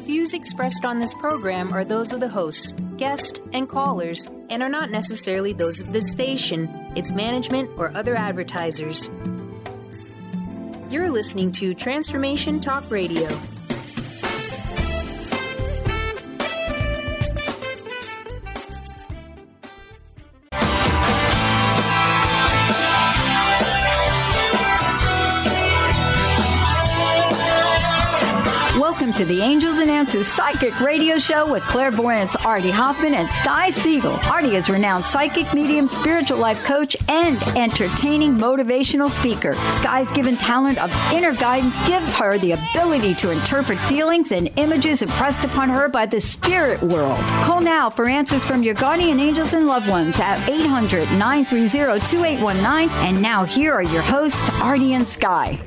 Views expressed on this program are those of the hosts, guests, and callers, and are not necessarily those of this station, its management, or other advertisers. You're listening to Transformation Talk Radio. Welcome to the Angels and Answers Psychic Radio Show with clairvoyants Artie Hoffman and Sky Siegel. Artie is a renowned psychic, medium, spiritual life coach, and entertaining motivational speaker. Sky's given talent of inner guidance gives her the ability to interpret feelings and images impressed upon her by the spirit world. Call now for answers from your guardian angels and loved ones at 800-930-2819. And now here are your hosts, Artie and Sky.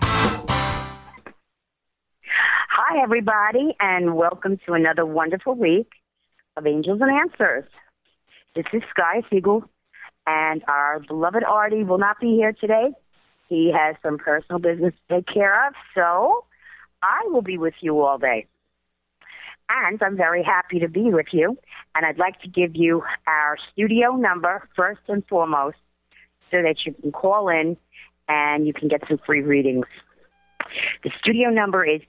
Hi, everybody, and welcome to another wonderful week of Angels and Answers. This is Sky Siegel, and our beloved Artie will not be here today. He has some personal business to take care of, so I will be with you all day. And I'm very happy to be with you, and I'd like to give you our studio number first and foremost so that you can call in and you can get some free readings. The studio number is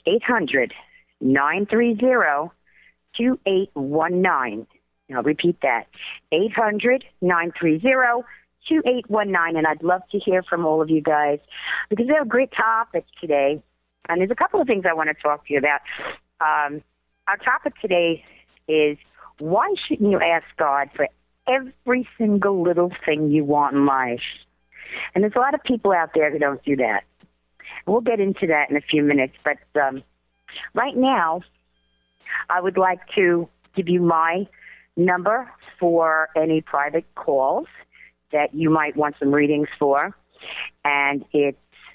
800-930-2819. I'll repeat that, 800-930-2819. And I'd love to hear from all of you guys because we have a great topic today. And there's a couple of things I want to talk to you about. Our topic today is why shouldn't you ask God for every single little thing you want in life? And there's a lot of people out there who don't do that. We'll get into that in a few minutes, but right now, I would like to give you my number for any private calls that you might want some readings for, and it's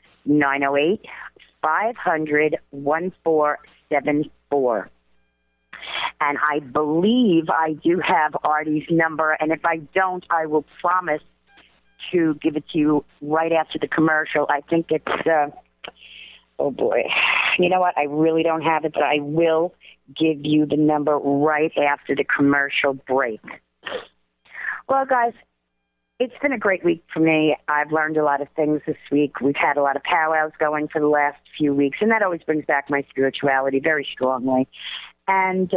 908-500-1474. And I believe I do have Artie's number, and if I don't, I will promise to give it to you right after the commercial. I think it's... oh, boy. You know what? I really don't have it, but I will give you the number right after the commercial break. Well, guys, it's been a great week for me. I've learned a lot of things this week. We've had a lot of powwows going for the last few weeks, and that always brings back my spirituality very strongly. And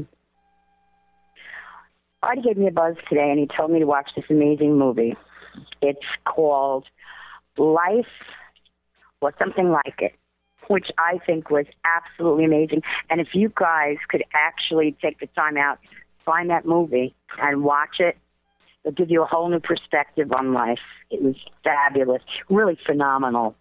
Artie gave me a buzz today, and he told me to watch this amazing movie. It's called Life or something like it, which I think was absolutely amazing. And if you guys could actually take the time out, find that movie and watch it, it'll give you a whole new perspective on life. It was fabulous, really phenomenal.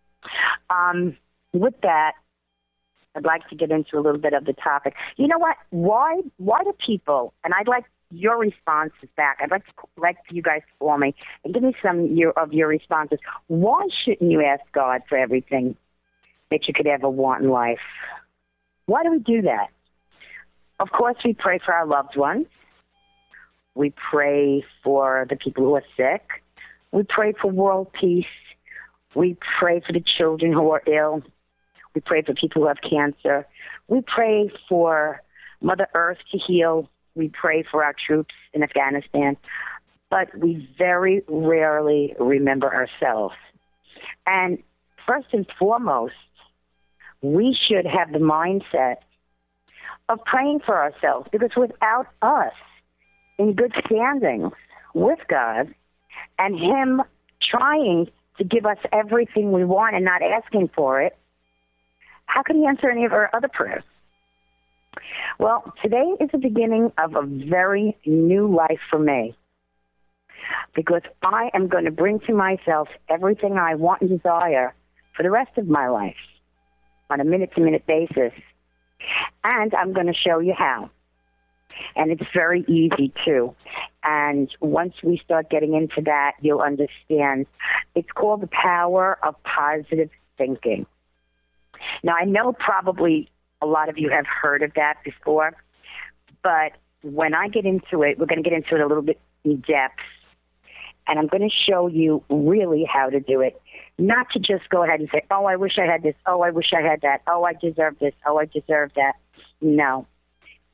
With that, I'd like to get into a little bit of the topic. You know what? Why do people, and I'd like your responses back. I'd like for you guys to call me and give me some of your responses. Why shouldn't you ask God for everything that you could ever want in life? Why do we do that? Of course, we pray for our loved ones. We pray for the people who are sick. We pray for world peace. We pray for the children who are ill. We pray for people who have cancer. We pray for Mother Earth to heal. We pray for our troops in Afghanistan, but we very rarely remember ourselves. And first and foremost, we should have the mindset of praying for ourselves, because without us in good standing with God and Him trying to give us everything we want and not asking for it, how can He answer any of our other prayers? Well, today is the beginning of a very new life for me, because I am going to bring to myself everything I want and desire for the rest of my life on a minute-to-minute basis, and I'm going to show you how. And it's very easy, too. And once we start getting into that, you'll understand. It's called the power of positive thinking. Now, I know probably a lot of you have heard of that before, but when I get into it, we're going to get into it a little bit in depth, and I'm going to show you really how to do it. Not to just go ahead and say, oh, I wish I had this, oh, I wish I had that, oh, I deserve this, oh, I deserve that. No,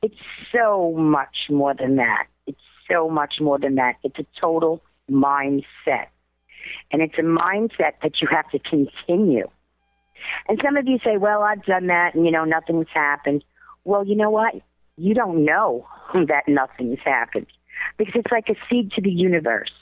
It's so much more than that. It's so much more than that. It's a total mindset. And it's a mindset that you have to continue. And some of you say, well, I've done that and, nothing's happened. Well, you know what? You don't know that nothing's happened because it's like a seed to the universe.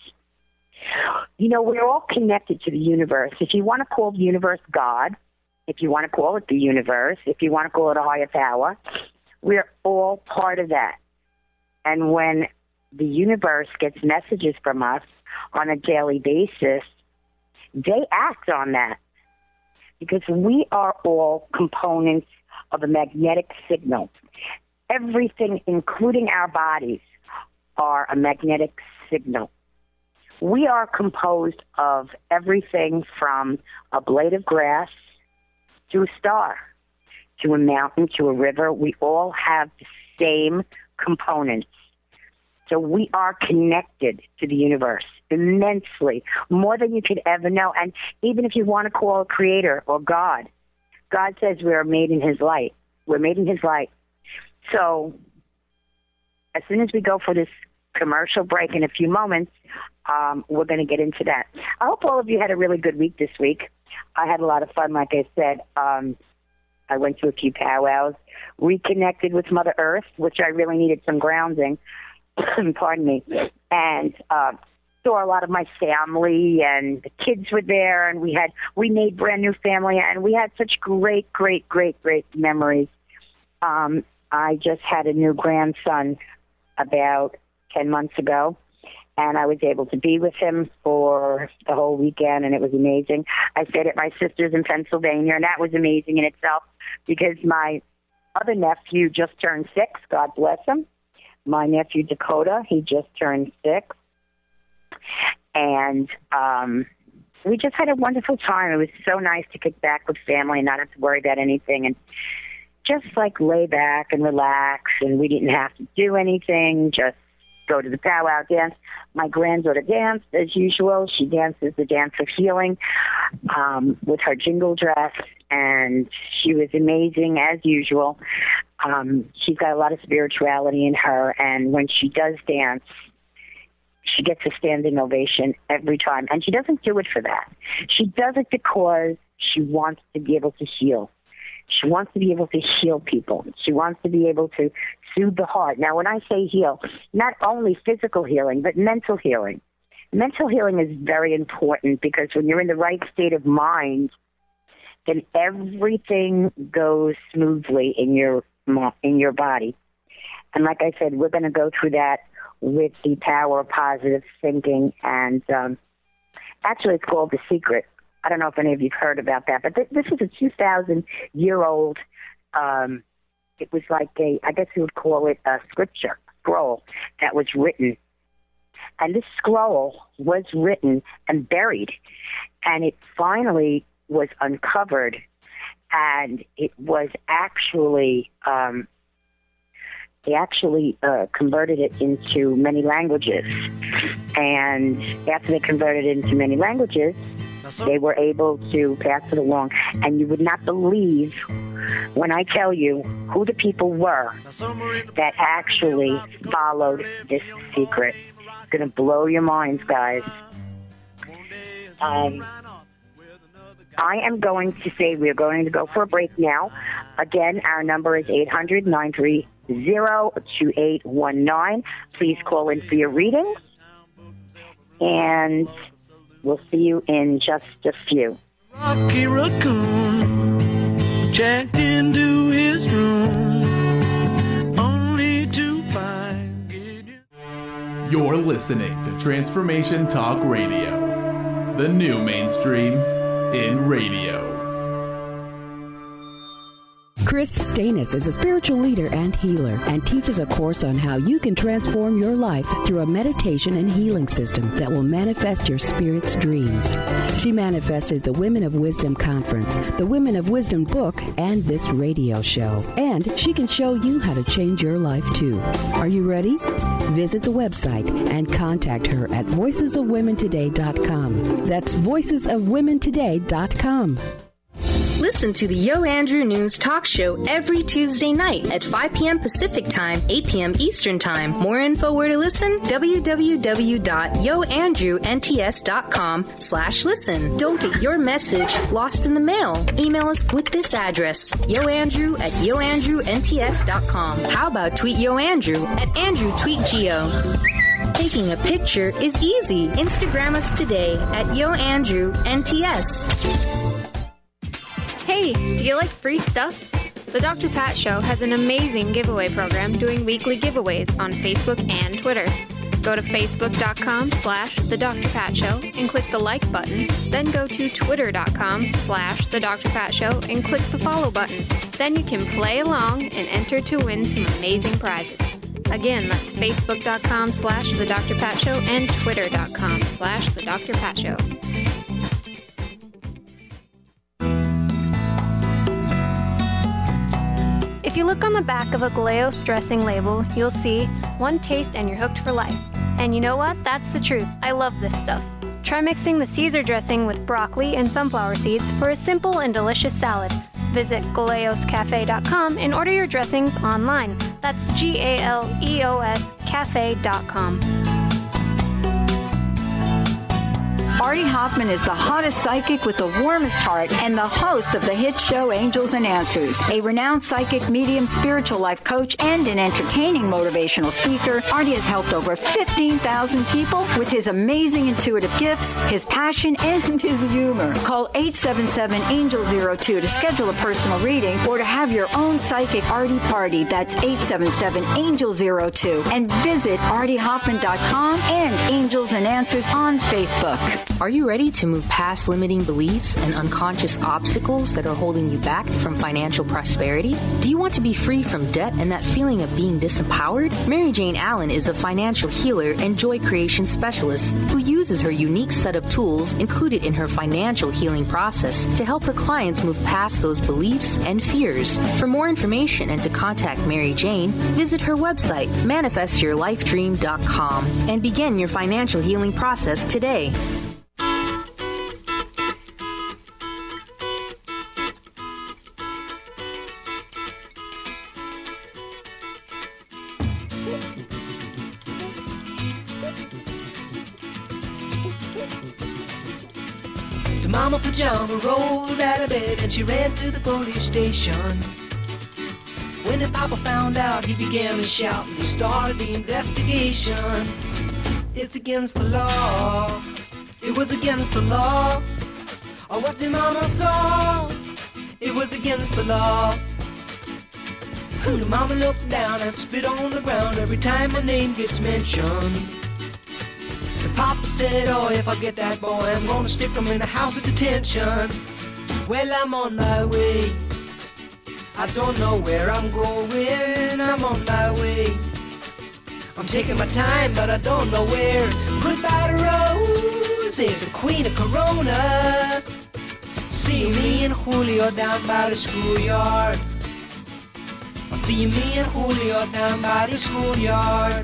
We're all connected to the universe. If you want to call the universe God, if you want to call it the universe, if you want to call it a higher power, we're all part of that. And when the universe gets messages from us on a daily basis, they act on that because we are all components of a magnetic signal. Everything, including our bodies, are a magnetic signal. We are composed of everything from a blade of grass to a star, to a mountain, to a river. We all have the same components. So we are connected to the universe immensely, more than you could ever know. And even if you want to call a creator or God, God says we are made in his light. We're made in his light. So as soon as we go for this commercial break in a few moments, we're going to get into that. I hope all of you had a really good week this week. I had a lot of fun, like I said. I went to a few powwows, reconnected with Mother Earth, which I really needed some grounding, pardon me, and saw a lot of my family, and the kids were there, and we made brand new family, and we had such great memories. I just had a new grandson about 10 months ago, and I was able to be with him for the whole weekend, and it was amazing. I stayed at my sister's in Pennsylvania, and that was amazing in itself because my other nephew just turned 6. God bless him. My nephew, Dakota, he just turned 6. And we just had a wonderful time. It was so nice to kick back with family and not have to worry about anything and just lay back and relax. And we didn't have to do anything, just go to the powwow dance. My granddaughter danced as usual. She dances the dance of healing with her jingle dress, and she was amazing as usual. She's got a lot of spirituality in her, and when she does dance, she gets a standing ovation every time. And she doesn't do it for that. She does it because she wants to be able to heal. She wants to be able to heal people. She wants to be able to soothe the heart. Now, when I say heal, not only physical healing, but mental healing. Mental healing is very important because when you're in the right state of mind, then everything goes smoothly in your body. And like I said, we're going to go through that with the power of positive thinking. And actually, it's called The Secret. I don't know if any of you have heard about that, but this is a 2,000-year-old, it was like I guess you would call it a scroll that was written. And this scroll was written and buried, and it finally was uncovered, and it was actually, they actually converted it into many languages. And after they converted it into many languages, they were able to pass it along. And you would not believe when I tell you who the people were that actually followed this secret. It's going to blow your minds, guys. I am going to say we're going to go for a break now. Again, our number is 800-930-2819. Please call in for your readings. And we'll see you in just a few. Rocky Raccoon checked into his room only to find Gideon. You're listening to Transformation Talk Radio, the new mainstream in radio. Chris Stanis is a spiritual leader and healer and teaches a course on how you can transform your life through a meditation and healing system that will manifest your spirit's dreams. She manifested the Women of Wisdom Conference, the Women of Wisdom book, and this radio show. And she can show you how to change your life too. Are you ready? Visit the website and contact her at voicesofwomentoday.com. That's voicesofwomentoday.com. Listen to the Yo Andrew News Talk Show every Tuesday night at 5 p.m. Pacific Time, 8 p.m. Eastern Time. More info where to listen, www.yoandrewnts.com/listen. Don't get your message lost in the mail. Email us with this address, yoandrew@yoandrewnts.com. How about tweet Yo Andrew at AndrewTweetGeo? Taking a picture is easy. Instagram us today at YoAndrewNTS. Hey, do you like free stuff? The Dr. Pat Show has an amazing giveaway program doing weekly giveaways on Facebook and Twitter. Go to facebook.com/The Dr. Pat Show and click the like button. Then go to twitter.com/The Dr. Pat Show and click the follow button. Then you can play along and enter to win some amazing prizes. Again, that's facebook.com/The Dr. Pat Show and twitter.com/The Dr. Pat Show. If you look on the back of a Galeos dressing label, you'll see one taste and you're hooked for life. And you know what? That's the truth. I love this stuff. Try mixing the Caesar dressing with broccoli and sunflower seeds for a simple and delicious salad. Visit GaleosCafe.com and order your dressings online. That's GALEOS cafe.com. Artie Hoffman is the hottest psychic with the warmest heart and the host of the hit show Angels and Answers. A renowned psychic, medium, spiritual life coach, and an entertaining motivational speaker, Artie has helped over 15,000 people with his amazing intuitive gifts, his passion, and his humor. Call 877-ANGEL-02 to schedule a personal reading or to have your own psychic Artie party. That's 877-ANGEL-02. And visit ArtieHoffman.com and Angels and Answers on Facebook. Are you ready to move past limiting beliefs and unconscious obstacles that are holding you back from financial prosperity? Do you want to be free from debt and that feeling of being disempowered? Mary Jane Allen is a financial healer and joy creation specialist who uses her unique set of tools included in her financial healing process to help her clients move past those beliefs and fears. For more information and to contact Mary Jane, visit her website, manifestyourlifedream.com, and begin your financial healing process today. Mama Pajama rolled out of bed and she ran to the police station. When the Papa found out, he began to shout and he started the investigation. It's against the law. It was against the law. Or what the Mama saw. It was against the law. The Mama looked down and spit on the ground every time my name gets mentioned. The Papa said, oh, if I get that boy, I'm gonna stick him in a house of detention. Well, I'm on my way. I don't know where I'm going. I'm on my way. I'm taking my time, but I don't know where. Goodbye to Rose, the queen of Corona. See me and Julio down by the schoolyard. See me and Julio down by the schoolyard.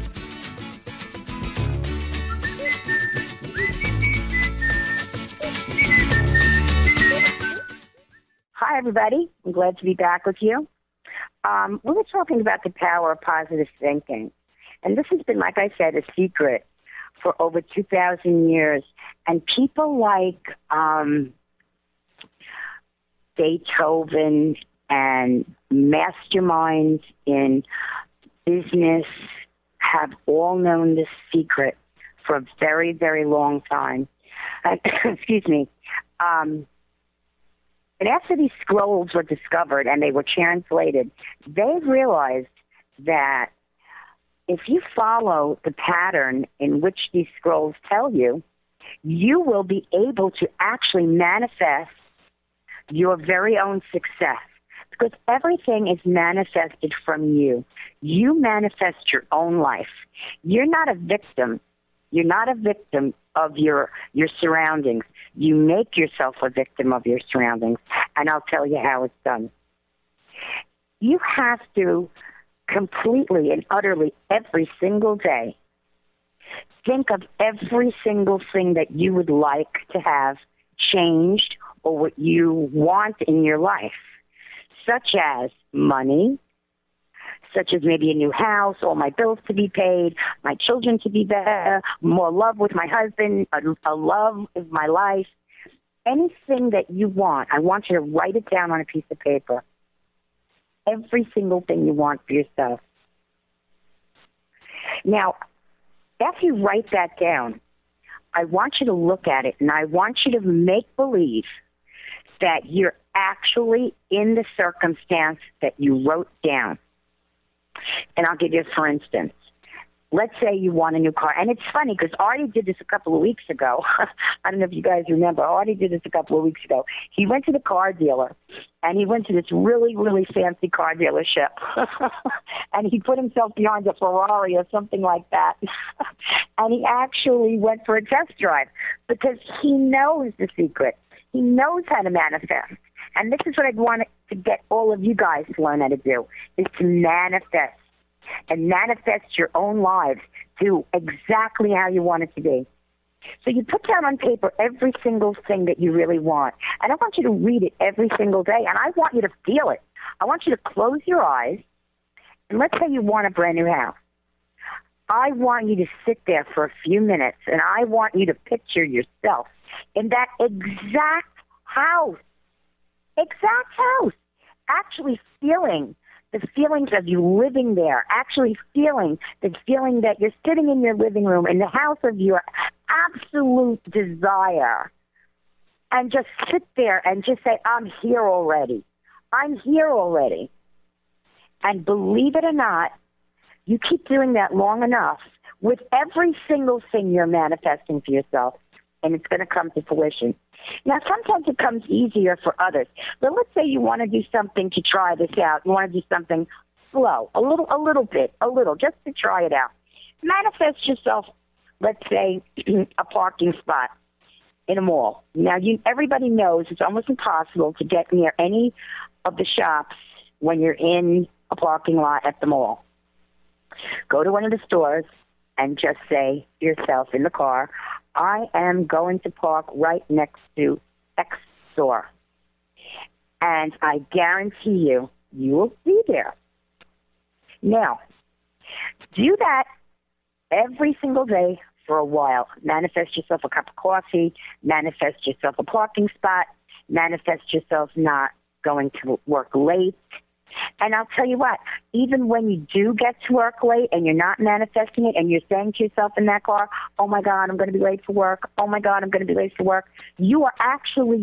Hi, everybody. I'm glad to be back with you. We were talking about the power of positive thinking. And this has been, like I said, a secret for over 2,000 years. And people like Beethoven and masterminds in business have all known this secret for a very, very long time. Excuse me. And after these scrolls were discovered and they were translated, they realized that if you follow the pattern in which these scrolls tell you, you will be able to actually manifest your very own success. Because everything is manifested from you. You manifest your own life. You're not a victim. You're not a victim of your surroundings. You make yourself a victim of your surroundings, and I'll tell you how it's done. You have to completely and utterly every single day think of every single thing that you would like to have changed or what you want in your life, such as money, such as maybe a new house, all my bills to be paid, my children to be better, more love with my husband, a love of my life. Anything that you want, I want you to write it down on a piece of paper. Every single thing you want for yourself. Now, after you write that down, I want you to look at it, and I want you to make believe that you're actually in the circumstance that you wrote down. And I'll give you, for instance, let's say you want a new car. And it's funny because Artie did this a couple of weeks ago. I don't know if you guys remember. Artie did this a couple of weeks ago. He went to the car dealer, and he went to this really, really fancy car dealership. And he put himself behind a Ferrari or something like that. And he actually went for a test drive because he knows the secret. He knows how to manifest. And this is what I'd want to get all of you guys to learn how to do, is to manifest. And manifest your own lives to exactly how you want it to be. So you put down on paper every single thing that you really want. And I want you to read it every single day. And I want you to feel it. I want you to close your eyes. And let's say you want a brand new house. I want you to sit there for a few minutes. And I want you to picture yourself in that exact house. Exact house. Actually feeling the feelings of you living there, actually feeling the feeling that you're sitting in your living room in the house of your absolute desire, and just sit there and just say, I'm here already. I'm here already. And believe it or not, you keep doing that long enough with every single thing you're manifesting for yourself, and it's going to come to fruition. Now, sometimes it comes easier for others. But let's say you want to do something to try this out. You want to do something slow, a little bit, just to try it out. Manifest yourself, let's say, a parking spot in a mall. Now, everybody knows it's almost impossible to get near any of the shops when you're in a parking lot at the mall. Go to one of the stores and just say to yourself in the car, I am going to park right next to X store. And I guarantee you, you will be there. Now, do that every single day for a while. Manifest yourself a cup of coffee. Manifest yourself a parking spot. Manifest yourself not going to work late. And I'll tell you what, even when you do get to work late and you're not manifesting it and you're saying to yourself in that car, oh, my God, I'm going to be late for work. Oh, my God, I'm going to be late for work. You are actually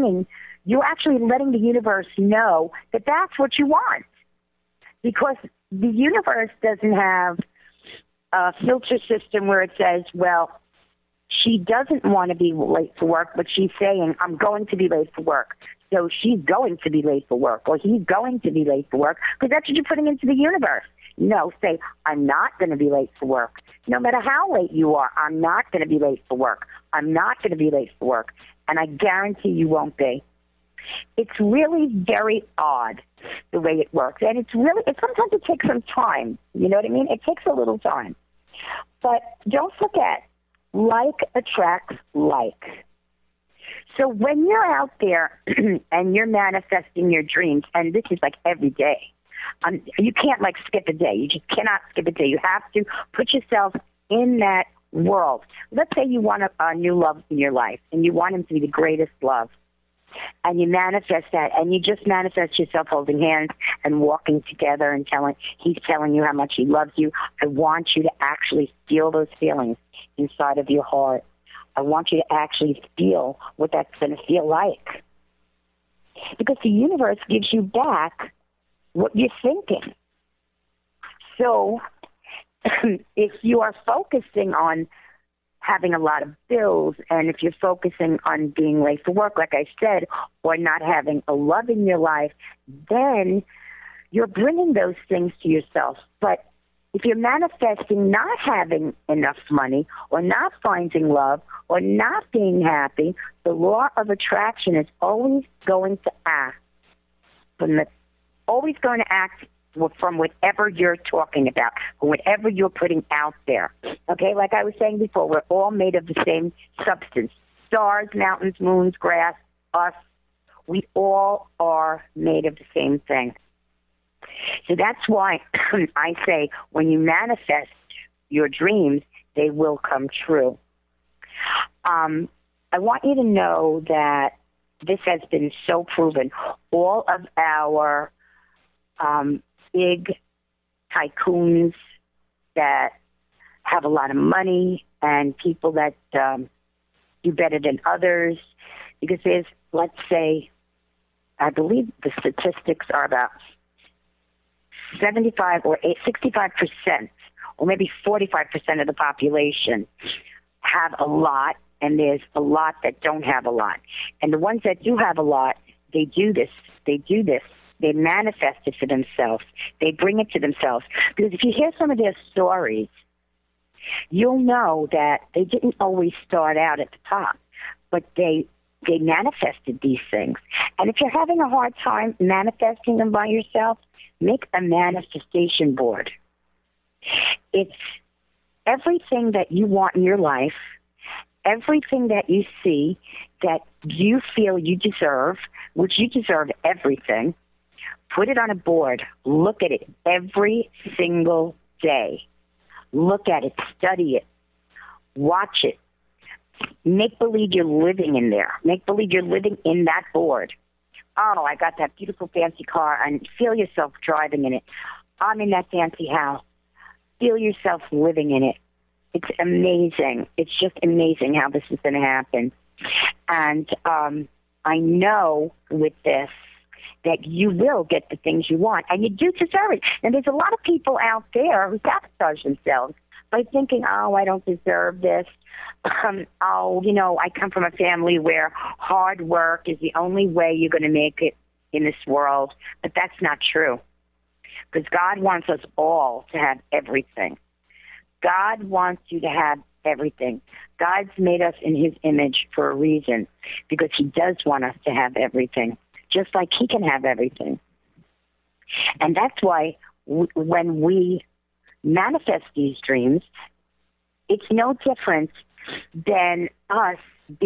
letting the universe know that that's what you want. Because the universe doesn't have a filter system where it says, well, she doesn't want to be late for work, but she's saying, I'm going to be late for work. So she's going to be late for work, or he's going to be late for work, because that's what you're putting into the universe. No, say, I'm not going to be late for work. No matter how late you are, I'm not going to be late for work. I'm not going to be late for work. And I guarantee you won't be. It's really very odd the way it works. And sometimes it takes some time. You know what I mean? It takes a little time. But don't forget, like attracts like. So when you're out there and you're manifesting your dreams, and this is like every day, you can't like skip a day. You just cannot skip a day. You have to put yourself in that world. Let's say you want a new love in your life, and you want him to be the greatest love. And you manifest that, and you just manifest yourself holding hands and walking together and he's telling you how much he loves you. I want you to actually feel those feelings inside of your heart. I want you to actually feel what that's going to feel like. Because the universe gives you back what you're thinking. So if you are focusing on having a lot of bills, and if you're focusing on being late for work, like I said, or not having a love in your life, then you're bringing those things to yourself. But if you're manifesting not having enough money, or not finding love, or not being happy, the law of attraction is always going to act from whatever you're talking about, or whatever you're putting out there. Okay, like I was saying before, we're all made of the same substance. Stars, mountains, moons, grass, us, We all are made of the same thing. So that's why I say when you manifest your dreams, they will come true. I want you to know that this has been so proven. All of our big tycoons that have a lot of money and people that do better than others, because there's, let's say, I believe the statistics are about 65% or maybe 45% of the population have a lot, and there's a lot that don't have a lot. And the ones that do have a lot, they do this. They manifest it for themselves. They bring it to themselves. Because if you hear some of their stories, you'll know that they didn't always start out at the top, but they manifested these things. And if you're having a hard time manifesting them by yourself, make a manifestation board. It's everything that you want in your life, everything that you see that you feel you deserve, which you deserve everything. Put it on a board. Look at it every single day. Look at it. Study it. Watch it. Make believe you're living in there. Make believe you're living in that board. Oh, I got that beautiful fancy car, and feel yourself driving in it. I'm in that fancy house. Feel yourself living in it. It's amazing. It's just amazing how this is going to happen. And I know with this that you will get the things you want, and you do deserve it. And there's a lot of people out there who sabotage themselves by thinking, oh, I don't deserve this. I come from a family where hard work is the only way you're going to make it in this world. But that's not true, because God wants us all to have everything. God wants you to have everything. God's made us in his image for a reason, because he does want us to have everything, just like he can have everything. And that's why when we manifest these dreams, it's no different than us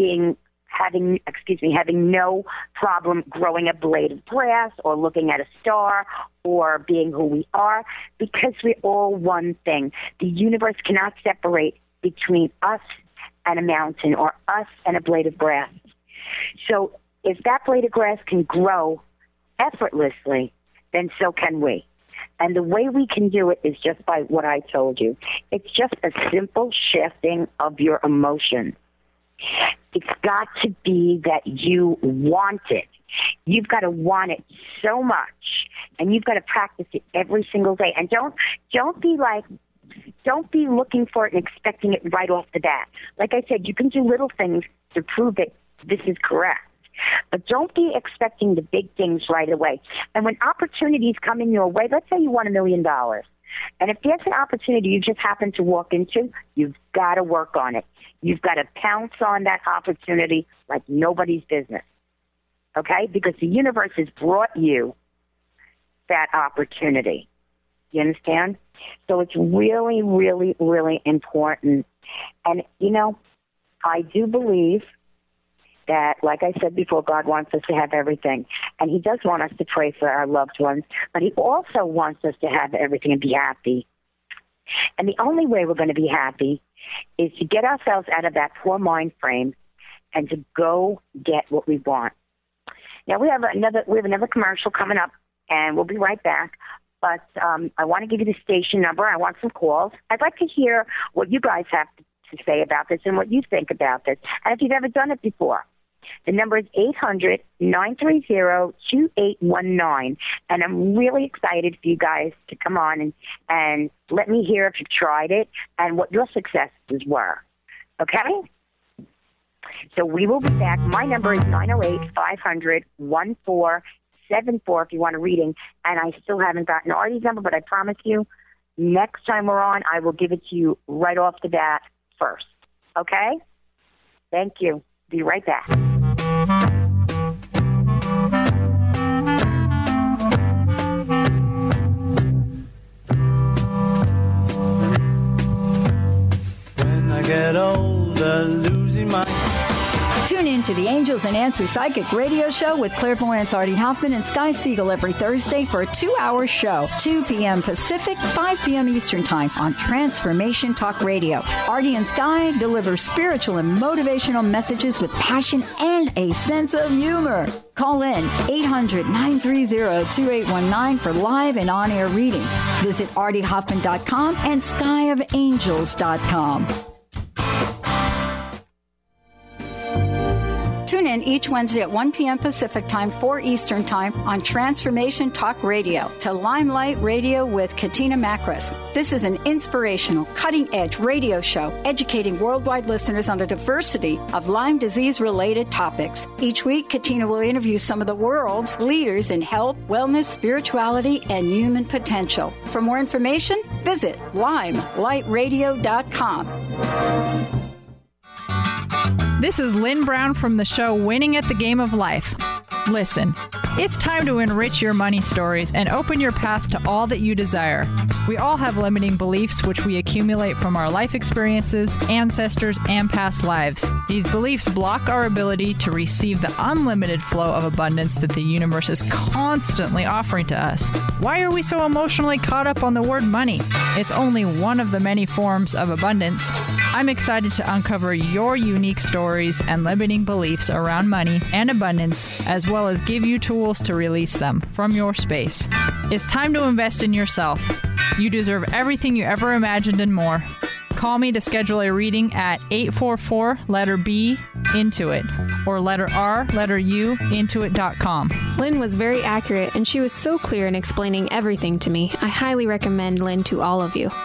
having no problem growing a blade of grass or looking at a star or being who we are, because we're all one thing. The universe cannot separate between us and a mountain or us and a blade of grass. So if that blade of grass can grow effortlessly, then so can we. And the way we can do it is just by what I told you. It's just a simple shifting of your emotion. It's got to be that you want it. You've got to want it so much, and you've got to practice it every single day. And don't be looking for it and expecting it right off the bat. Like I said, you can do little things to prove that this is correct. But don't be expecting the big things right away. And when opportunities come in your way, let's say you won $1 million. And if there's an opportunity you just happen to walk into, you've got to work on it. You've got to pounce on that opportunity like nobody's business. Okay? Because the universe has brought you that opportunity. You understand? So it's really, really, really important. And, I do believe that, like I said before, God wants us to have everything. And he does want us to pray for our loved ones, but he also wants us to have everything and be happy. And the only way we're going to be happy is to get ourselves out of that poor mind frame and to go get what we want. Now, we have another commercial coming up, and we'll be right back. But I want to give you the station number. I want some calls. I'd like to hear what you guys have to say about this and what you think about this. And if you've ever done it before, the number is 800-930-2819. And I'm really excited for you guys to come on and let me hear if you've tried it and what your successes were. Okay? So we will be back. My number is 908-500-1474 if you want a reading. And I still haven't gotten Artie's number, but I promise you, next time we're on, I will give it to you right off the bat first. Okay? Thank you. Be right back. When I get older, losing my... Tune in to the Angels and Answers Psychic Radio Show with clairvoyants Artie Hoffman and Sky Siegel every Thursday for a 2-hour show, 2 p.m. Pacific, 5 p.m. Eastern Time on Transformation Talk Radio. Artie and Sky deliver spiritual and motivational messages with passion and a sense of humor. Call in 800-930-2819 for live and on-air readings. Visit artiehoffman.com and skyofangels.com. Tune in each Wednesday at 1 p.m. Pacific Time, 4 Eastern Time on Transformation Talk Radio to Limelight Radio with Katina Makris. This is an inspirational, cutting-edge radio show educating worldwide listeners on a diversity of Lyme disease-related topics. Each week, Katina will interview some of the world's leaders in health, wellness, spirituality, and human potential. For more information, visit limelightradio.com. This is Lynn Brown from the show Winning at the Game of Life. Listen, it's time to enrich your money stories and open your path to all that you desire. We all have limiting beliefs which we accumulate from our life experiences, ancestors, and past lives. These beliefs block our ability to receive the unlimited flow of abundance that the universe is constantly offering to us. Why are we so emotionally caught up on the word money? It's only one of the many forms of abundance. I'm excited to uncover your unique stories and limiting beliefs around money and abundance, as well as give you tools to release them from your space. It's time to invest in yourself. You deserve everything you ever imagined and more. Call me to schedule a reading at 844 letter B Intuit or letter R letter U Intuit.com. Lynn was very accurate and she was so clear in explaining everything to me. I highly recommend Lynn to all of you.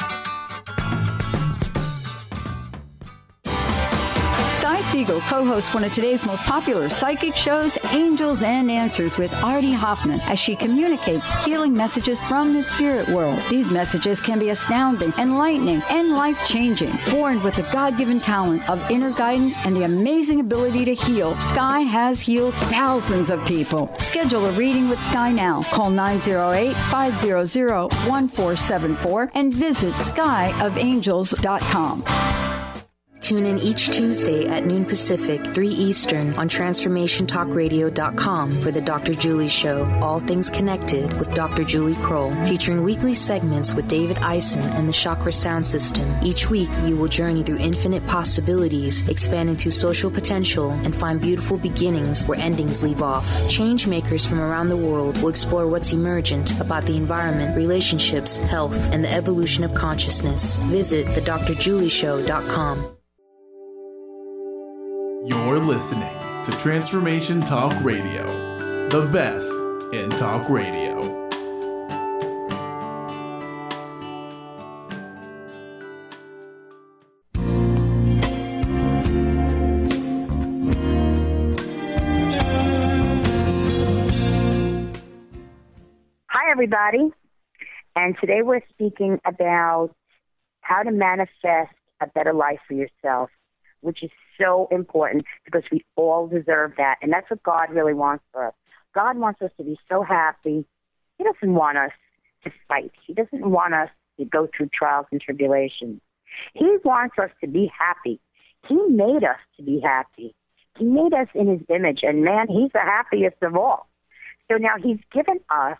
Sky Siegel co-hosts one of today's most popular psychic shows, Angels and Answers with Artie Hoffman, as she communicates healing messages from the spirit world. These messages can be astounding, enlightening, and life-changing. Born with the God-given talent of inner guidance and the amazing ability to heal, Sky has healed thousands of people. Schedule a reading with Sky now. Call 908-500-1474 and visit skyofangels.com. Tune in each Tuesday at noon Pacific, 3 Eastern on TransformationTalkRadio.com for the Dr. Julie Show, All Things Connected with Dr. Julie Kroll, featuring weekly segments with David Eisen and the Chakra Sound System. Each week, you will journey through infinite possibilities, expand into social potential, and find beautiful beginnings where endings leave off. Change makers from around the world will explore what's emergent about the environment, relationships, health, and the evolution of consciousness. Visit thedrjulieshow.com. You're listening to Transformation Talk Radio, the best in talk radio. Hi, everybody. And today we're speaking about how to manifest a better life for yourself, which is so important because we all deserve that. And that's what God really wants for us. God wants us to be so happy. He doesn't want us to fight. He doesn't want us to go through trials and tribulations. He wants us to be happy. He made us to be happy. He made us in his image. And, man, he's the happiest of all. So now he's given us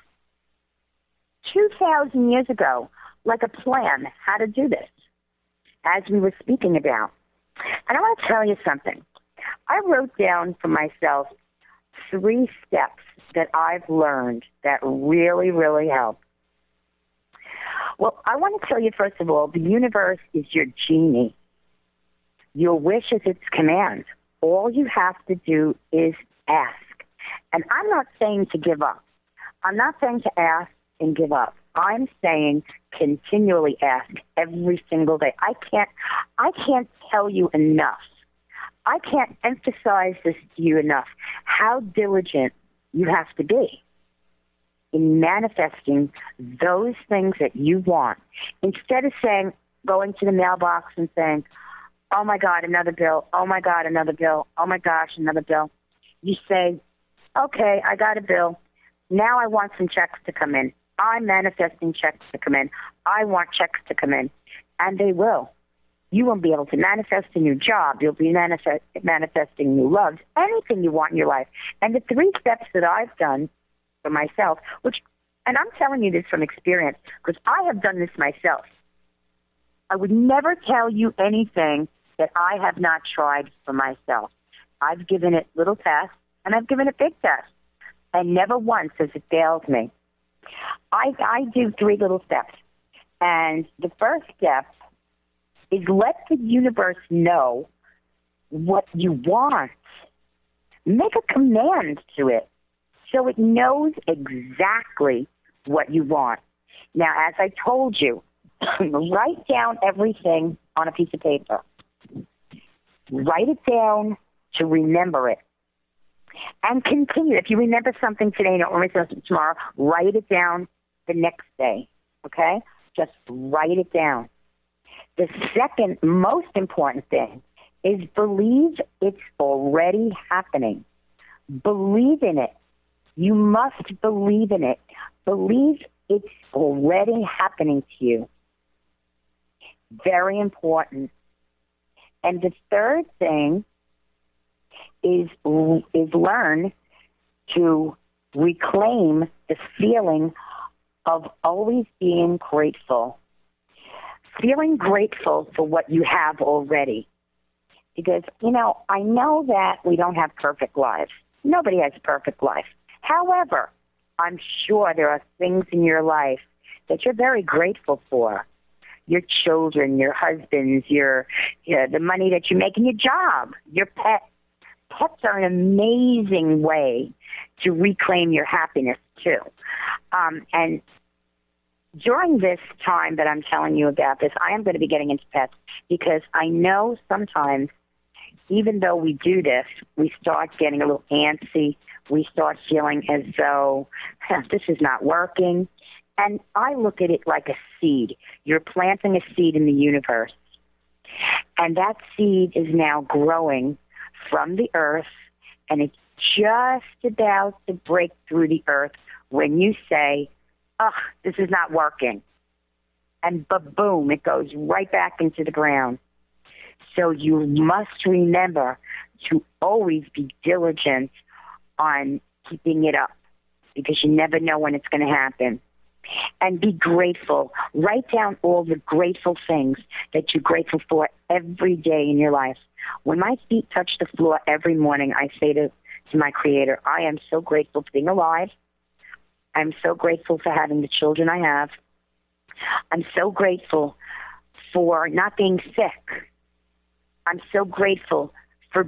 2,000 years ago, like a plan how to do this, as we were speaking about. And I want to tell you something. I wrote down for myself 3 steps that I've learned that really, really help. Well, I want to tell you, first of all, the universe is your genie. Your wish is its command. All you have to do is ask. And I'm not saying to give up. I'm not saying to ask and give up. I'm saying continually ask every single day. I can't tell you enough. I can't emphasize this to you enough, how diligent you have to be in manifesting those things that you want. Instead of going to the mailbox and saying, oh my God, another bill. Oh my God, another bill. Oh my gosh, another bill. You say, okay, I got a bill. Now I want some checks to come in. I'm manifesting checks to come in. I want checks to come in. And they will. You won't be able to manifest a new job. You'll be manifesting new loves, anything you want in your life. And the 3 steps that I've done for myself, and I'm telling you this from experience because I have done this myself. I would never tell you anything that I have not tried for myself. I've given it little tests, and I've given it big tests, and never once has it failed me. I do 3 little steps, and the first step is let the universe know what you want. Make a command to it so it knows exactly what you want. Now, as I told you, write down everything on a piece of paper. Write it down to remember it. And continue. If you remember something today and don't remember something tomorrow, write it down the next day. Okay? Just write it down. The second most important thing is believe it's already happening. Believe in it. You must believe in it. Believe it's already happening to you. Very important. And the third thing is learn to reclaim the feeling of always being grateful. Feeling grateful for what you have already. Because, I know that we don't have perfect lives. Nobody has a perfect life. However, I'm sure there are things in your life that you're very grateful for. Your children, your husbands, the money that you make in your job, your pet. Pets are an amazing way to reclaim your happiness, too. And during this time that I'm telling you about this, I am going to be getting into pets because I know sometimes, even though we do this, we start getting a little antsy. We start feeling as though this is not working. And I look at it like a seed. You're planting a seed in the universe. And that seed is now growing from the earth, and it's just about to break through the earth when you say, this is not working. And boom, it goes right back into the ground. So you must remember to always be diligent on keeping it up because you never know when it's going to happen. And be grateful. Write down all the grateful things that you're grateful for every day in your life. When my feet touch the floor every morning, I say to my Creator, I am so grateful for being alive. I'm so grateful for having the children I have. I'm so grateful for not being sick. I'm so grateful for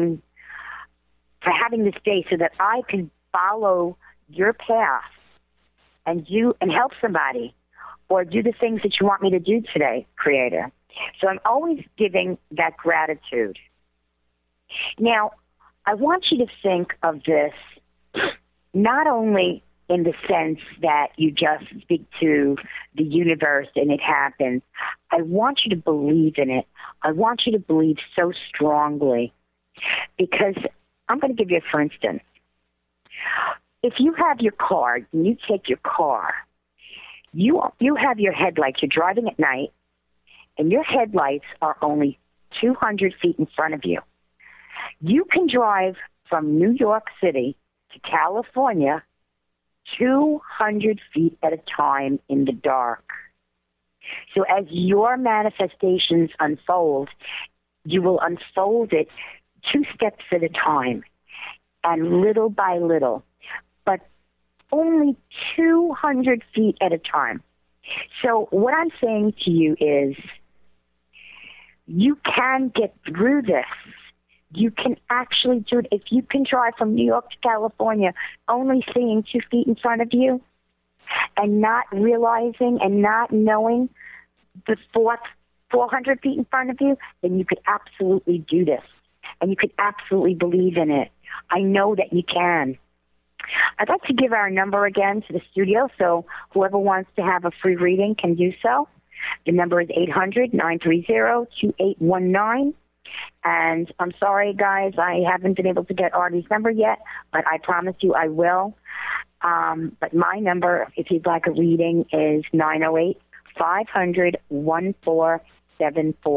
having this day so that I can follow your path and help somebody or do the things that you want me to do today, Creator. So I'm always giving that gratitude. Now, I want you to think of this not only in the sense that you just speak to the universe and it happens. I want you to believe in it. I want you to believe so strongly because I'm going to give you a for instance. If you have your car and you take your car, you have your headlights. You're driving at night, and your headlights are only 200 feet in front of you. You can drive from New York City to California 200 feet at a time in the dark. So as your manifestations unfold, you will unfold it 2 steps at a time and little by little, but only 200 feet at a time. So what I'm saying to you is you can get through this. You can actually do it. If you can drive from New York to California only seeing 2 feet in front of you and not realizing and not knowing the 400 feet in front of you, then you could absolutely do this. And you could absolutely believe in it. I know that you can. I'd like to give our number again to the studio so whoever wants to have a free reading can do so. The number is 800-930-2819. And I'm sorry, guys, I haven't been able to get Artie's number yet, but I promise you I will. But my number, if you'd like a reading, is 908-500-1474.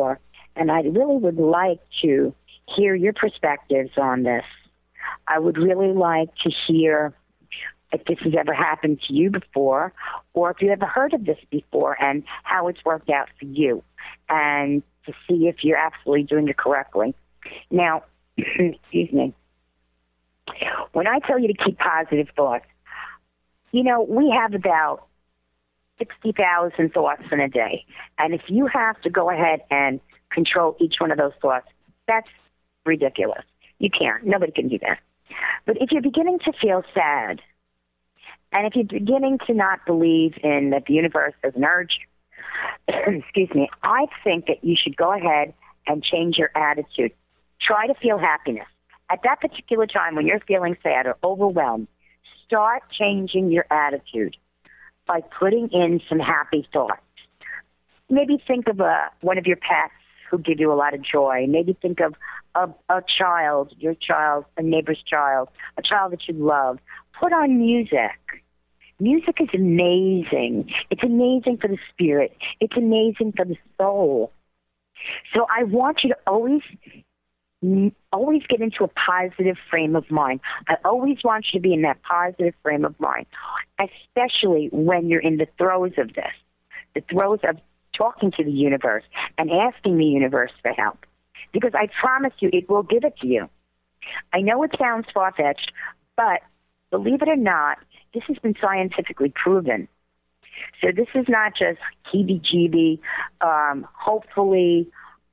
And I really would like to hear your perspectives on this. I would really like to hear if this has ever happened to you before, or if you ever heard of this before and how it's worked out for you, and to see if you're absolutely doing it correctly. Now, excuse me, when I tell you to keep positive thoughts, you know, we have about 60,000 thoughts in a day. And if you have to go ahead and control each one of those thoughts, that's ridiculous. You can't. Nobody can do that. But if you're beginning to feel sad, and if you're beginning to not believe in that the universe doesn't urge you, excuse me, I think that you should go ahead and change your attitude. Try to feel happiness. At that particular time when you're feeling sad or overwhelmed, start changing your attitude by putting in some happy thoughts. Maybe think of one of your pets who give you a lot of joy. Maybe think of a child, your child, a neighbor's child, a child that you love. Put on music. Music is amazing. It's amazing for the spirit. It's amazing for the soul. So I want you to always get into a positive frame of mind. I always want you to be in that positive frame of mind, especially when you're in the throes of this, the throes of talking to the universe and asking the universe for help. Because I promise you, it will give it to you. I know it sounds far-fetched, but believe it or not, this has been scientifically proven. So this is not just heebie-jeebie, hopefully.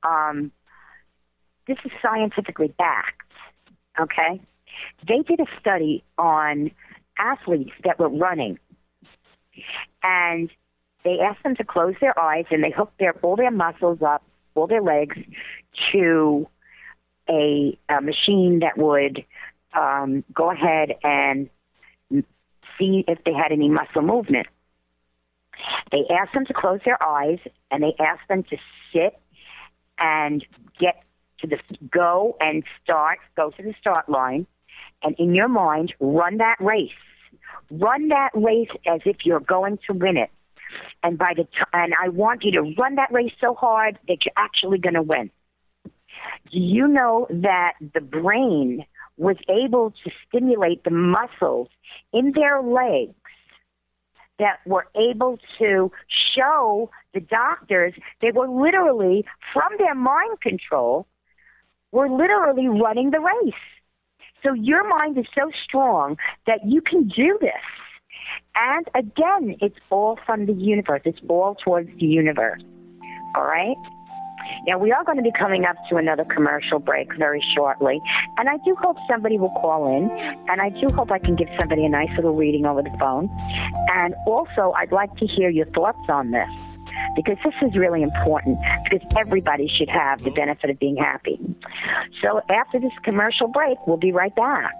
This is scientifically backed, okay? They did a study on athletes that were running, and they asked them to close their eyes, and they hooked all their muscles up, all their legs, to a machine that would go ahead and see if they had any muscle movement. They asked them to close their eyes, and they asked them to sit and go to the start line, and in your mind, run that race. Run that race as if you're going to win it. And and I want you to run that race so hard that you're actually going to win. Do you know that the brain was able to stimulate the muscles in their legs that were able to show the doctors they were literally, from their mind control, were literally running the race. So your mind is so strong that you can do this. And again, it's all from the universe. It's all towards the universe. All right? Now, we are going to be coming up to another commercial break very shortly, and I do hope somebody will call in, and I do hope I can give somebody a nice little reading over the phone. And also, I'd like to hear your thoughts on this, because this is really important, because everybody should have the benefit of being happy. So after this commercial break, we'll be right back.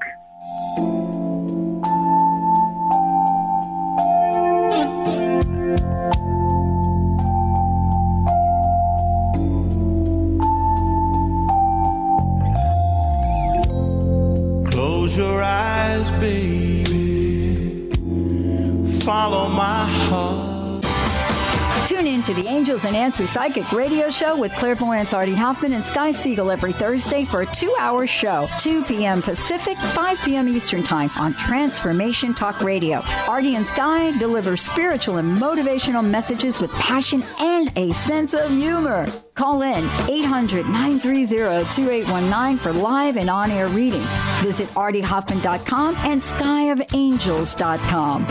Close your eyes, baby. Follow my heart. Tune in to the Angels and Answers Psychic Radio Show with clairvoyants Artie Hoffman and Sky Siegel every Thursday for a 2-hour show, 2 p.m. Pacific, 5 p.m. Eastern Time on Transformation Talk Radio. Artie and Sky deliver spiritual and motivational messages with passion and a sense of humor. Call in 800-930-2819 for live and on-air readings. Visit artiehoffman.com and skyofangels.com.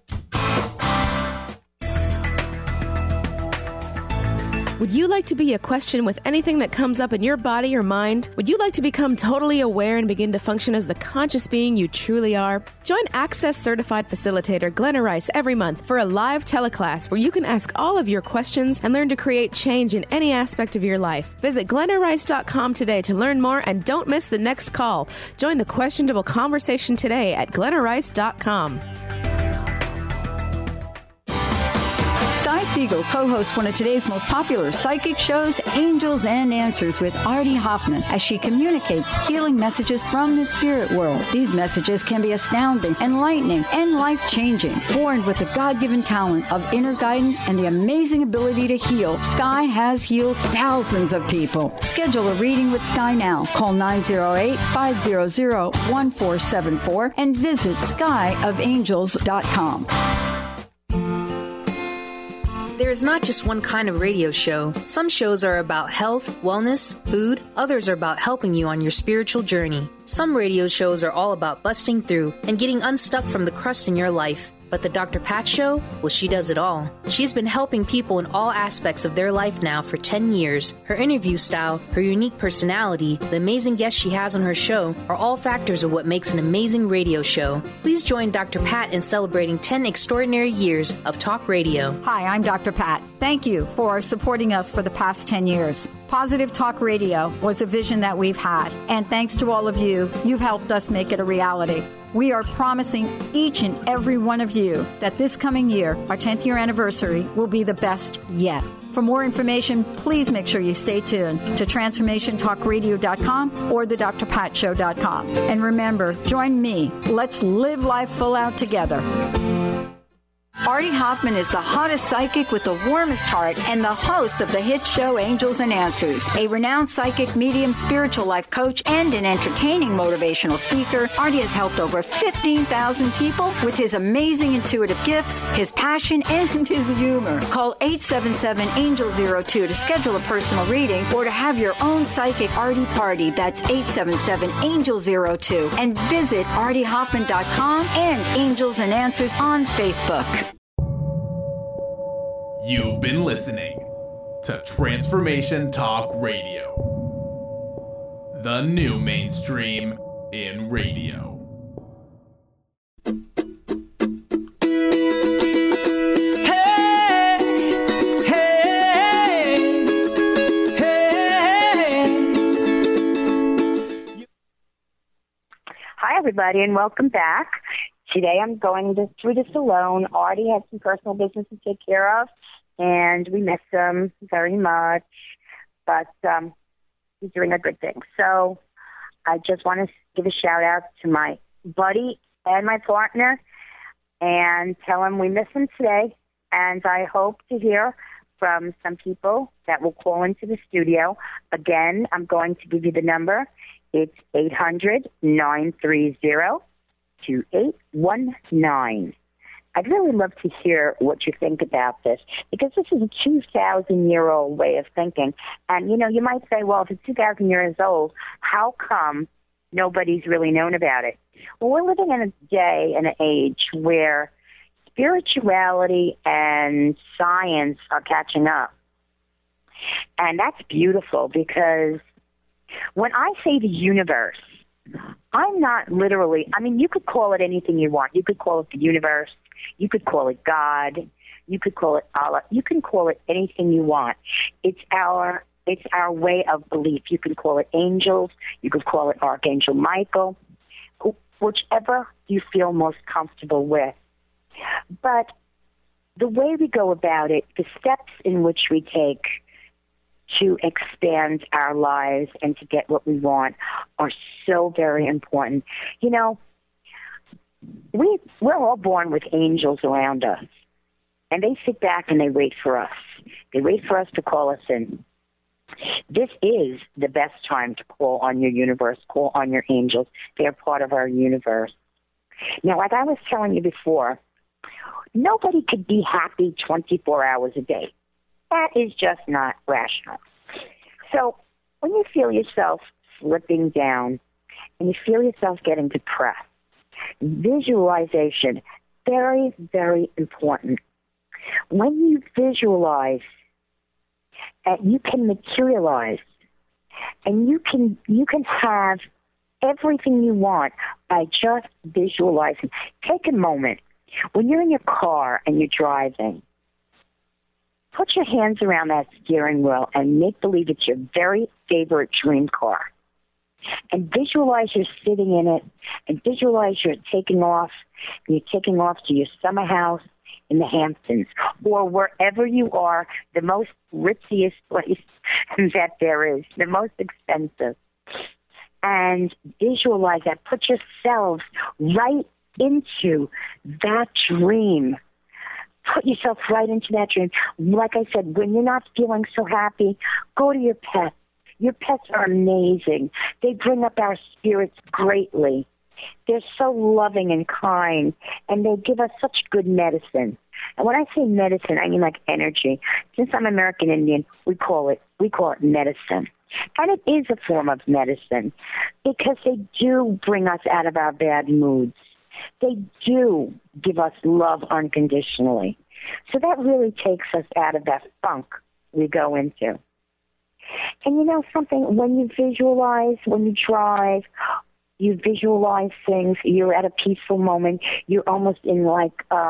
Would you like to be a question with anything that comes up in your body or mind? Would you like to become totally aware and begin to function as the conscious being you truly are? Join Access Certified Facilitator Glenna Rice every month for a live teleclass where you can ask all of your questions and learn to create change in any aspect of your life. Visit GlennaRice.com today to learn more and don't miss the next call. Join the questionable conversation today at GlennaRice.com. Sky Siegel co-hosts one of today's most popular psychic shows, Angels and Answers with Artie Hoffman, as she communicates healing messages from the spirit world. These messages can be astounding, enlightening, and life-changing. Born with the God-given talent of inner guidance and the amazing ability to heal, Sky has healed thousands of people. Schedule a reading with Sky now. Call 908-500-1474 and visit skyofangels.com. There is not just one kind of radio show. Some shows are about health, wellness, food. Others are about helping you on your spiritual journey. Some radio shows are all about busting through and getting unstuck from the crust in your life. But the Dr. Pat Show? Well, she does it all. She's been helping people in all aspects of their life now for 10 years. Her interview style, her unique personality, the amazing guests she has on her show are all factors of what makes an amazing radio show. Please join Dr. Pat in celebrating 10 extraordinary years of talk radio. Hi, I'm Dr. Pat. Thank you for supporting us for the past 10 years. Positive Talk Radio was a vision that we've had, and thanks to all of you, you've helped us make it a reality. We are promising each and every one of you that this coming year, our 10th year anniversary, will be the best yet. For more information, please make sure you stay tuned to TransformationTalkRadio.com or thedrpatshow.com. And remember, join me. Let's live life full out together. Artie Hoffman is the hottest psychic with the warmest heart and the host of the hit show Angels and Answers. A renowned psychic, medium, spiritual life coach, and an entertaining motivational speaker, Artie has helped over 15,000 people with his amazing intuitive gifts, his passion, and his humor. Call 877-ANGEL-02 to schedule a personal reading or to have your own psychic Artie party. That's 877-ANGEL-02. And visit ArtieHoffman.com and Angels and Answers on Facebook. You've been listening to Transformation Talk Radio, the new mainstream in radio. Hi, everybody, and welcome back. Today I'm going through this alone. Artie had some personal business to take care of, and we miss him very much, but he's doing a good thing. So I just want to give a shout-out to my buddy and my partner and tell him we miss him today, and I hope to hear from some people that will call into the studio. Again, I'm going to give you the number. It's 800-930-2819. I'd really love to hear what you think about this, because this is a 2,000-year-old way of thinking. And, you know, you might say, well, if it's 2,000 years old, how come nobody's really known about it? Well, we're living in a day and an age where spirituality and science are catching up. And that's beautiful, because when I say the universe, I'm not literally, I mean, you could call it anything you want. You could call it the universe. You could call it God. You could call it Allah. You can call it anything you want. It's our way of belief. You can call it angels. You could call it Archangel Michael, whichever you feel most comfortable with. But the way we go about it, the steps in which we take to expand our lives and to get what we want are so very important. You know, we're all born with angels around us, and they sit back and they wait for us. They wait for us to call us in. This is the best time to call on your universe, call on your angels. They are part of our universe. Now, like I was telling you before, nobody could be happy 24 hours a day. That is just not rational. So when you feel yourself slipping down and you feel yourself getting depressed, visualization, very, very important. When you visualize, you can materialize, and you can have everything you want by just visualizing. Take a moment. When you're in your car and you're driving, put your hands around that steering wheel and make believe it's your very favorite dream car. And visualize you're sitting in it, and visualize you're taking off. And you're taking off to your summer house, in the Hamptons or wherever you are, the most ritziest place that there is, the most expensive. And visualize that. Put yourselves right into that dream. Put yourself right into that dream. Like I said, when you're not feeling so happy, go to your pets. Your pets are amazing. They bring up our spirits greatly. They're so loving and kind, and they give us such good medicine. And when I say medicine, I mean like energy. Since I'm American Indian, we call it medicine. And it is a form of medicine because they do bring us out of our bad moods. They do give us love unconditionally. So that really takes us out of that funk we go into. And you know something, when you visualize, when you drive, you visualize things, you're at a peaceful moment, you're almost in like,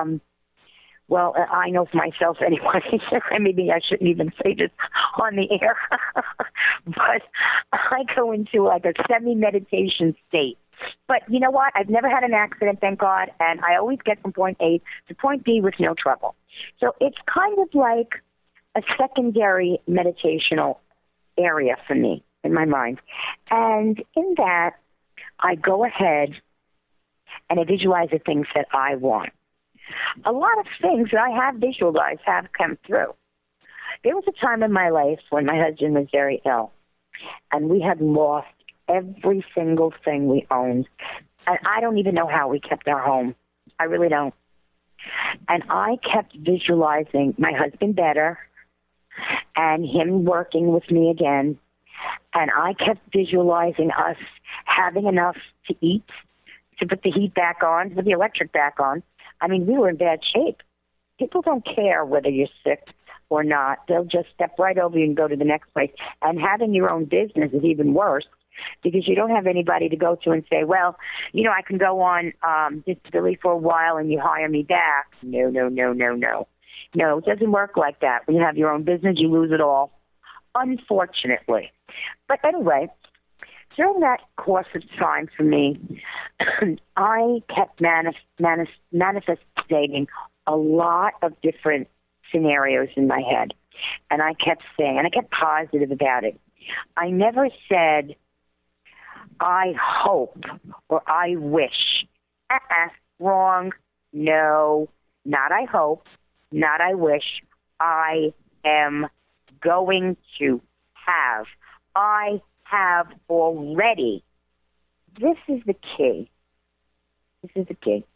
well, I know for myself anyway, maybe I shouldn't even say this on the air, but I go into like a semi-meditation state. But you know what? I've never had an accident, thank God, and I always get from point A to point B with no trouble. So it's kind of like a secondary meditational area for me in my mind. And in that, I go ahead and I visualize the things that I want. A lot of things that I have visualized have come through. There was a time in my life when my husband was very ill, and we had lost every single thing we owned. And I don't even know how we kept our home. I really don't. And I kept visualizing my husband better and him working with me again. And I kept visualizing us having enough to eat, to put the heat back on, to put the electric back on. I mean, we were in bad shape. People don't care whether you're sick or not. They'll just step right over you and go to the next place. And having your own business is even worse because you don't have anybody to go to and say, well, you know, I can go on disability for a while and you hire me back. No. No, it doesn't work like that. When you have your own business, you lose it all, unfortunately. But anyway, during that course of time for me, I kept manifesting a lot of different scenarios in my head. And I kept saying, and I kept positive about it. I never said, I hope or I wish. Wrong. No, not I hope, not I wish. I am going to have. I have already. This is the key. This is the key.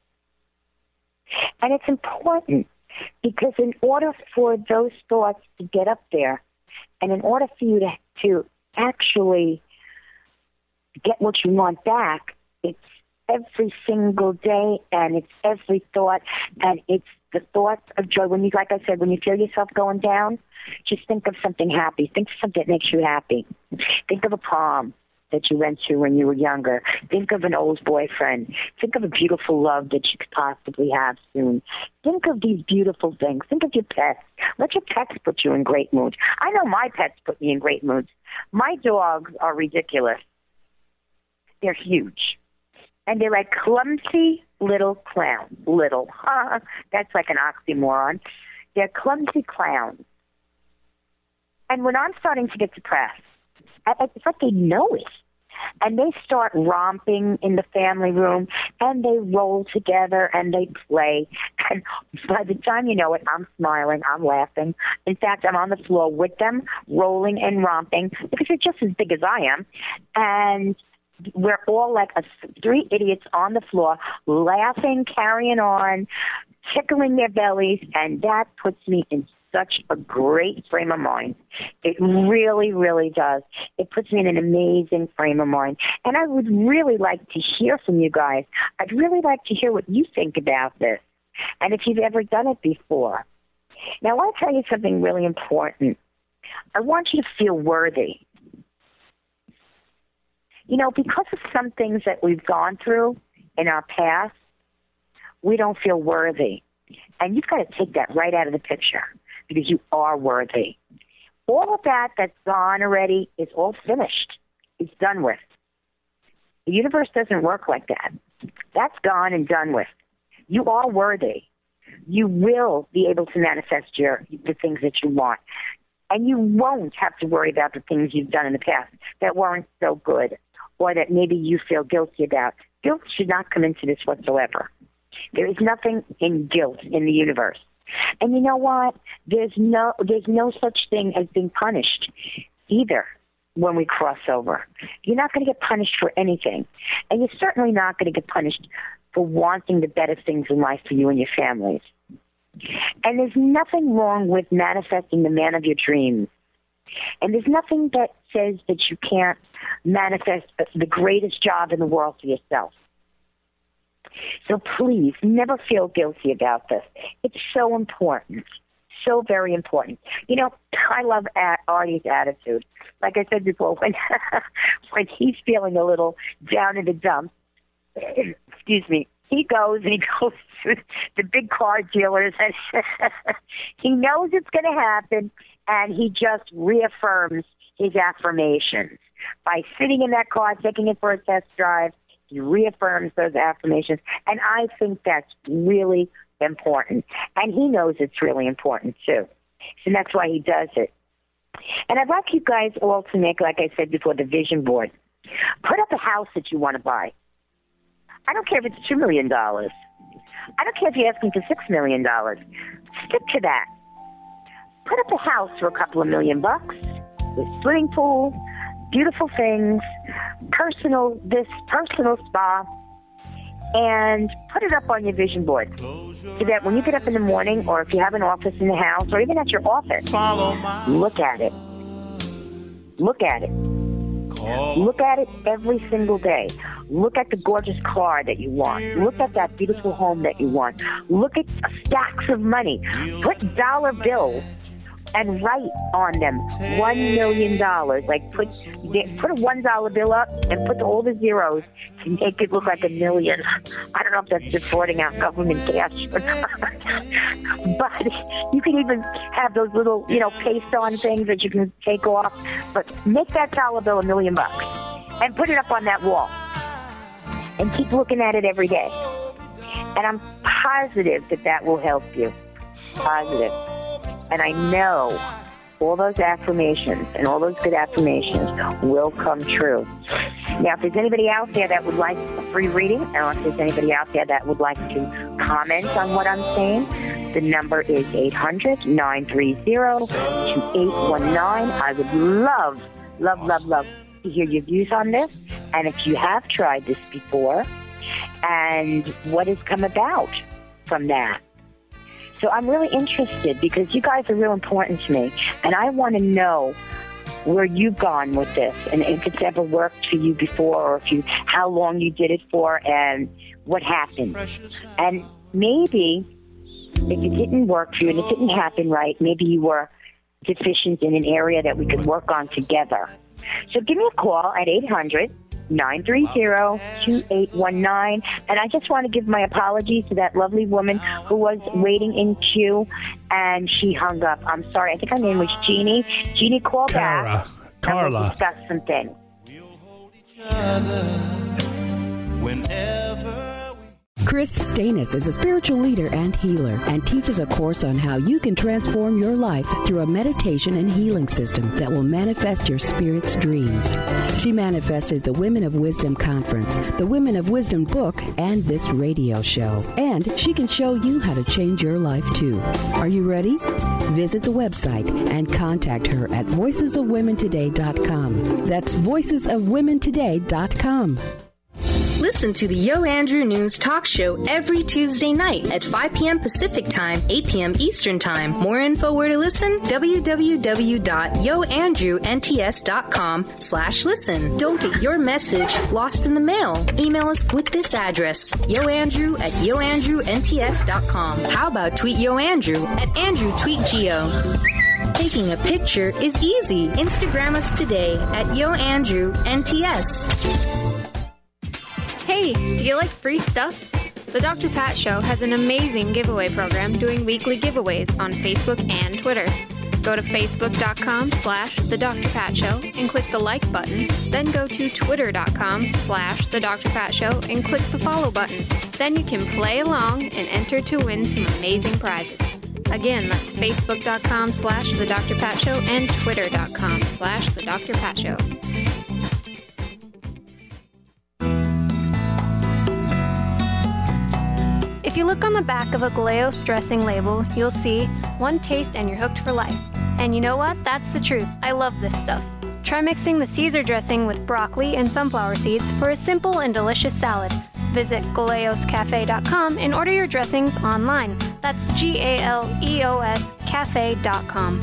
And it's important because in order for those thoughts to get up there and in order for you to actually get what you want back, it's every single day and it's every thought and it's the thoughts of joy. When you, like I said, when you feel yourself going down, just think of something happy. Think of something that makes you happy. Think of a prom that you went to when you were younger. Think of an old boyfriend. Think of a beautiful love that you could possibly have soon. Think of these beautiful things. Think of your pets. Let your pets put you in great moods. I know my pets put me in great moods. My dogs are ridiculous. They're huge. And they're like clumsy little clowns. Little. That's like an oxymoron. They're clumsy clowns. And when I'm starting to get depressed, it's like they know it. And they start romping in the family room, and they roll together, and they play. And by the time you know it, I'm smiling, I'm laughing. In fact, I'm on the floor with them, rolling and romping, because they're just as big as I am. And we're all like three idiots on the floor, laughing, carrying on, tickling their bellies, and that puts me in such a great frame of mind. It really, really does. It puts me in an amazing frame of mind. And I would really like to hear from you guys. I'd really like to hear what you think about this and if you've ever done it before. Now, I want to tell you something really important. I want you to feel worthy. You know, because of some things that we've gone through in our past, we don't feel worthy. And you've got to take that right out of the picture because you are worthy. All of that that's gone already is all finished. It's done with. The universe doesn't work like that. That's gone and done with. You are worthy. you will be able to manifest the things that you want. And you won't have to worry about the things you've done in the past that weren't so good or that maybe you feel guilty about. Guilt should not come into this whatsoever. There is nothing in guilt in the universe. And you know what? There's no such thing as being punished either when we cross over. You're not going to get punished for anything. And you're certainly not going to get punished for wanting the better things in life for you and your families. And there's nothing wrong with manifesting the man of your dreams. And there's nothing that says that you can't manifest the greatest job in the world for yourself. So please, never feel guilty about this. It's so important. So very important. You know, I love Artie's attitude. Like I said before, when he's feeling a little down in the dumps, excuse me, he goes to the big car dealers and he knows it's going to happen, and he just reaffirms his affirmations. By sitting in that car, taking it for a test drive, he reaffirms those affirmations, and I think that's really important. And he knows it's really important, too. So that's why he does it. And I'd like you guys all to make, like I said before, the vision board. Put up a house that you want to buy. I don't care if it's $2 million. I don't care if you're asking for $6 million. Stick to that. Put up a house for a couple of $1 million with swimming pool, beautiful things, personal spa, and put it up on your vision board so that when you get up in the morning, or if you have an office in the house, or even at your office, look at it. Look at it. Look at it every single day. Look at the gorgeous car that you want. Look at that beautiful home that you want. Look at stacks of money. Put dollar bills and write on them $1 million. Like put a $1 bill up and put all the zeros to make it look like $1 million. I don't know if that's defrauding out government cash or not. But you can even have those little, paste on things that you can take off. But make that dollar bill $1 million and put it up on that wall. And keep looking at it every day. And I'm positive that will help you. Positive. And I know all those affirmations and all those good affirmations will come true. Now, if there's anybody out there that would like a free reading, or if there's anybody out there that would like to comment on what I'm saying, the number is 800-930-2819. I would love to hear your views on this. And if you have tried this before, and what has come about from that. So I'm really interested, because you guys are real important to me, and I want to know where you've gone with this, and if it's ever worked for you before, or how long you did it for, and what happened. And maybe if it didn't work for you and it didn't happen right, maybe you were deficient in an area that we could work on together. So give me a call at 800-930-2819. And I just want to give my apologies to that lovely woman who was waiting in queue and she hung up. I'm sorry. I think her name was Jeannie. Jeannie, call back. Carla. We'll discuss some things. Chris Stanis is a spiritual leader and healer and teaches a course on how you can transform your life through a meditation and healing system that will manifest your spirit's dreams. She manifested the Women of Wisdom Conference, the Women of Wisdom book, and this radio show. And she can show you how to change your life too. Are you ready? Visit the website and contact her at voicesofwomentoday.com. That's voicesofwomentoday.com. Listen to the Yo Andrew News Talk Show every Tuesday night at 5 p.m. Pacific Time, 8 p.m. Eastern Time. More info where to listen? www.yoandrewnts.com/listen. Don't get your message lost in the mail. Email us with this address, yoandrew@yoandrewnts.com. How about tweet Yo Andrew at AndrewTweetGeo? Taking a picture is easy. Instagram us today at YoAndrewNTS. Hey, do you like free stuff? The Dr. Pat Show has an amazing giveaway program doing weekly giveaways on Facebook and Twitter. Go to facebook.com/The Dr. Pat Show and click the like button. Then go to twitter.com/The Dr. Pat Show and click the follow button. Then you can play along and enter to win some amazing prizes. Again, that's facebook.com/The Dr. Pat Show and twitter.com/The Dr. Pat Show. If you look on the back of a Galeos dressing label, you'll see one taste and you're hooked for life. And you know what? That's the truth. I love this stuff. Try mixing the Caesar dressing with broccoli and sunflower seeds for a simple and delicious salad. Visit GaleosCafe.com and order your dressings online. That's GALEOS Cafe.com.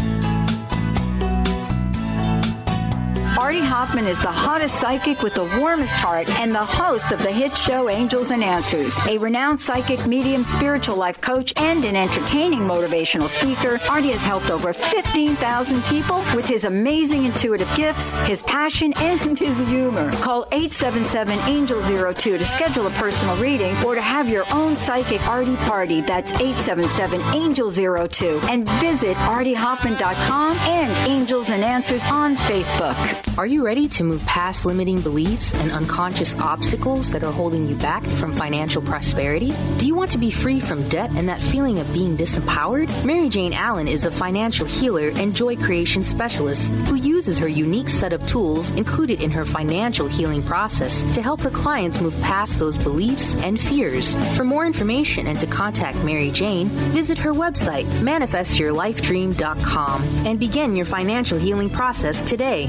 Artie Hoffman is the hottest psychic with the warmest heart and the host of the hit show Angels and Answers. A renowned psychic, medium, spiritual life coach, and an entertaining motivational speaker, Artie has helped over 15,000 people with his amazing intuitive gifts, his passion, and his humor. Call 877-ANGEL-02 to schedule a personal reading or to have your own psychic Artie party. That's 877-ANGEL-02. And visit ArtieHoffman.com and Angels and Answers on Facebook. Are you ready to move past limiting beliefs and unconscious obstacles that are holding you back from financial prosperity? Do you want to be free from debt and that feeling of being disempowered? Mary Jane Allen is a financial healer and joy creation specialist who uses her unique set of tools included in her financial healing process to help her clients move past those beliefs and fears. For more information and to contact Mary Jane, visit her website, manifestyourlifedream.com, and begin your financial healing process today.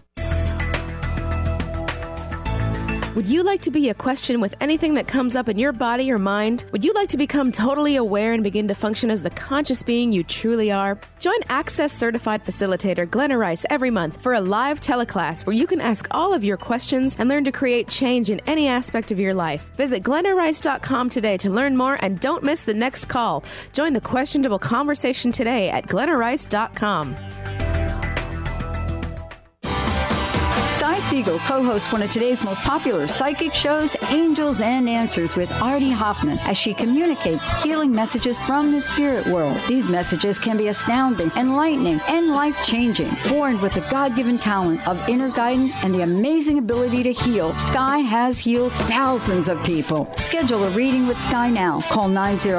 Would you like to be a question with anything that comes up in your body or mind? Would you like to become totally aware and begin to function as the conscious being you truly are? Join Access Certified Facilitator Glenna Rice every month for a live teleclass where you can ask all of your questions and learn to create change in any aspect of your life. Visit GlennaRice.com today to learn more and don't miss the next call. Join the questionable conversation today at GlennaRice.com. Sky Siegel co-hosts one of today's most popular psychic shows, Angels and Answers with Artie Hoffman, as she communicates healing messages from the spirit world. These messages can be astounding, enlightening, and life-changing. Born with the God-given talent of inner guidance and the amazing ability to heal, Sky has healed thousands of people. Schedule a reading with Sky now. Call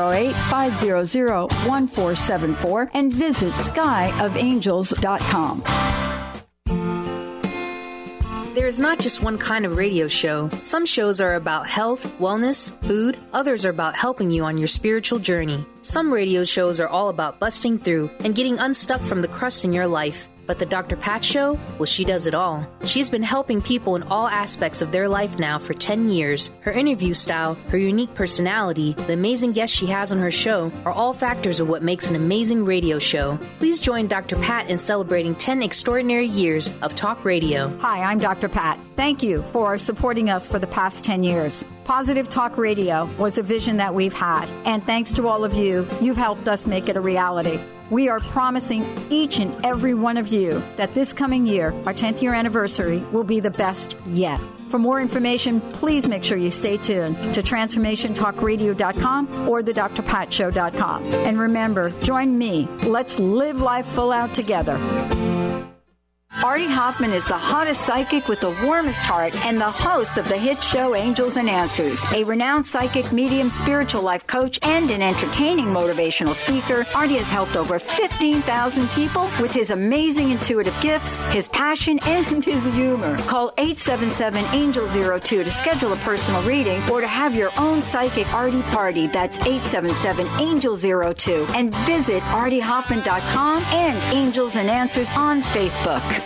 908-500-1474 and visit skyofangels.com. There is not just one kind of radio show. Some shows are about health, wellness, food. Others are about helping you on your spiritual journey. Some radio shows are all about busting through and getting unstuck from the crust in your life. But the Dr. Pat Show, well, she does it all. She's been helping people in all aspects of their life now for 10 years. Her interview style, her unique personality, the amazing guests she has on her show are all factors of what makes an amazing radio show. Please join Dr. Pat in celebrating 10 extraordinary years of talk radio. Hi, I'm Dr. Pat. Thank you for supporting us for the past 10 years. Positive Talk Radio was a vision that we've had, and thanks to all of you, you've helped us make it a reality. We are promising each and every one of you that this coming year, our 10th year anniversary, will be the best yet. For more information, please make sure you stay tuned to TransformationTalkRadio.com or thedrpatshow.com. And remember, join me. Let's live life full out together. Artie Hoffman is the hottest psychic with the warmest heart and the host of the hit show Angels and Answers. A renowned psychic, medium, spiritual life coach, and an entertaining motivational speaker, Artie has helped over 15,000 people with his amazing intuitive gifts, his passion, and his humor. Call 877-ANGEL-02 to schedule a personal reading or to have your own psychic Artie party. That's 877-ANGEL-02. And visit ArtieHoffman.com and Angels and Answers on Facebook.